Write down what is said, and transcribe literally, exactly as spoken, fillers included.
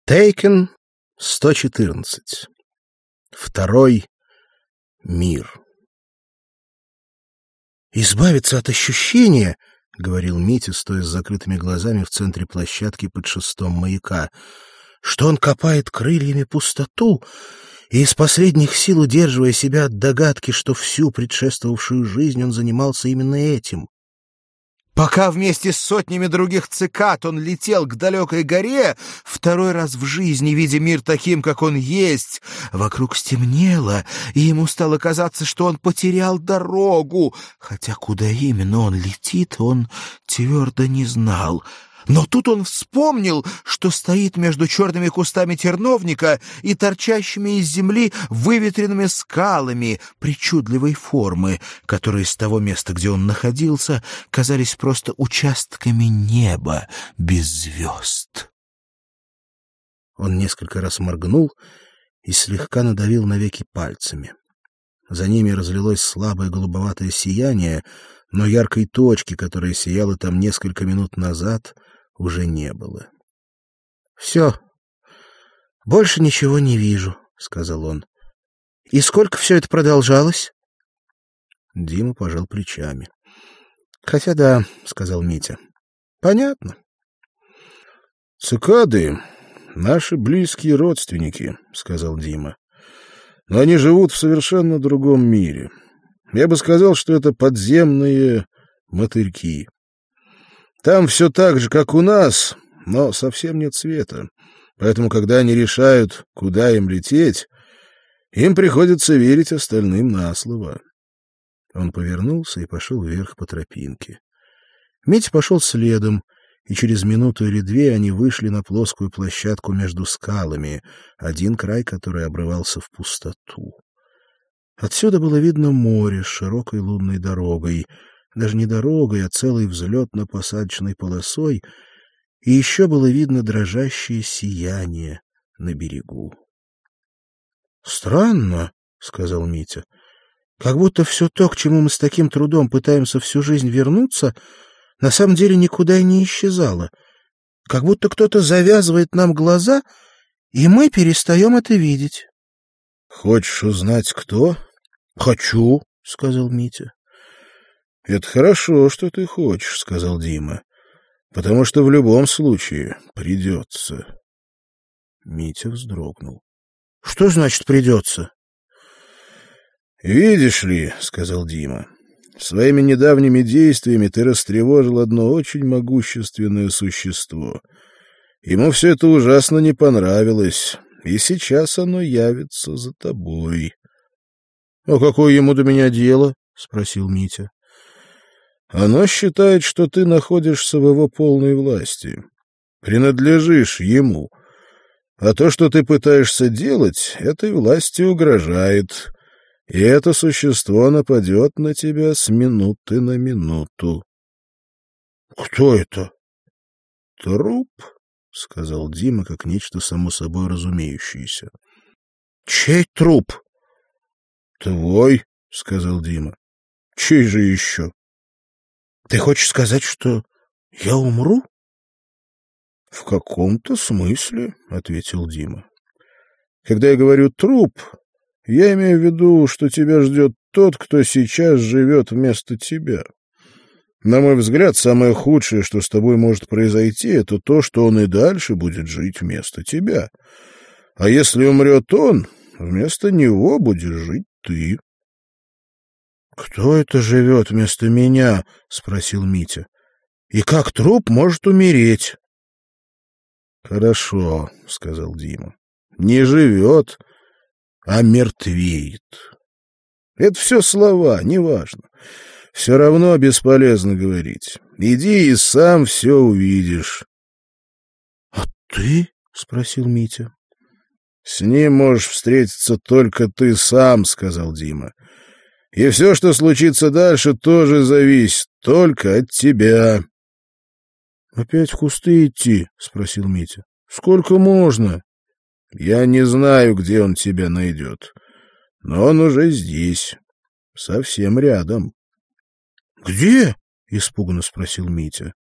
Тейкен сто четырнадцать. Второй мир. «Избавиться от ощущения, — говорил Митя, стоя с закрытыми глазами в центре площадки под шестом маяка, — что он копает крыльями пустоту и из последних сил удерживая себя от догадки, что всю предшествовавшую жизнь он занимался именно этим. Пока вместе с сотнями других цикад он летел к далекой горе, второй раз в жизни видя мир таким, как он есть, вокруг стемнело, и ему стало казаться, что он потерял дорогу, хотя куда именно он летит, он твердо не знал. Но тут он вспомнил, что стоит между черными кустами терновника и торчащими из земли выветренными скалами причудливой формы, которые с того места, где он находился, казались просто участками неба без звезд. Он несколько раз моргнул и слегка надавил на веки пальцами. За ними разлилось слабое голубоватое сияние, но яркой точки, которая сияла там несколько минут назад, уже не было. — Все, больше ничего не вижу, — сказал он. — И сколько все это продолжалось? Дима пожал плечами. — Хотя да, — сказал Митя. — Понятно. — Цикады — наши близкие родственники, — сказал Дима. — Но они живут в совершенно другом мире. Я бы сказал, что это подземные мотыльки. Там все так же, как у нас, но совсем нет света. Поэтому, когда они решают, куда им лететь, им приходится верить остальным на слово. Он повернулся и пошел вверх по тропинке. Митя пошел следом, и через минуту или две они вышли на плоскую площадку между скалами, один край которой обрывался в пустоту. Отсюда было видно море с широкой лунной дорогой, даже не дорогой, а целой взлетно-посадочной полосой, и еще было видно дрожащее сияние на берегу. — Странно, — сказал Митя, — как будто все то, к чему мы с таким трудом пытаемся всю жизнь вернуться, на самом деле никуда и не исчезало. Как будто кто-то завязывает нам глаза, и мы перестаем это видеть. — Хочешь узнать, кто? — Хочу, — сказал Митя. — Это хорошо, что ты хочешь, — сказал Дима, — потому что в любом случае придется. Митя вздрогнул. — Что значит придется? — Видишь ли, — сказал Дима, — своими недавними действиями ты растревожил одно очень могущественное существо. Ему все это ужасно не понравилось, и сейчас оно явится за тобой. — А какое ему до меня дело? — спросил Митя. Оно считает, что ты находишься в его полной власти, принадлежишь ему, а то, что ты пытаешься делать, этой власти угрожает, и это существо нападет на тебя с минуты на минуту. — Кто это? — Труп, — сказал Дима, как нечто само собой разумеющееся. — Чей труп? — Твой, — сказал Дима. — Чей же еще? — Ты хочешь сказать, что я умру? — В каком-то смысле, — ответил Дима. — Когда я говорю «труп», я имею в виду, что тебя ждет тот, кто сейчас живет вместо тебя. На мой взгляд, самое худшее, что с тобой может произойти, это то, что он и дальше будет жить вместо тебя. А если умрет он, вместо него будешь жить ты. — Кто это живет вместо меня? — спросил Митя. — И как труп может умереть? — Хорошо, — сказал Дима. — Не живет, а мертвеет. Это все слова, неважно. Все равно бесполезно говорить. Иди и сам все увидишь. — А ты? — спросил Митя. — С ним можешь встретиться только ты сам, — сказал Дима. И все, что случится дальше, тоже зависит только от тебя. — Опять в кусты идти? — спросил Митя. — Сколько можно? — Я не знаю, где он тебя найдет, но он уже здесь, совсем рядом. — Где? — испуганно спросил Митя.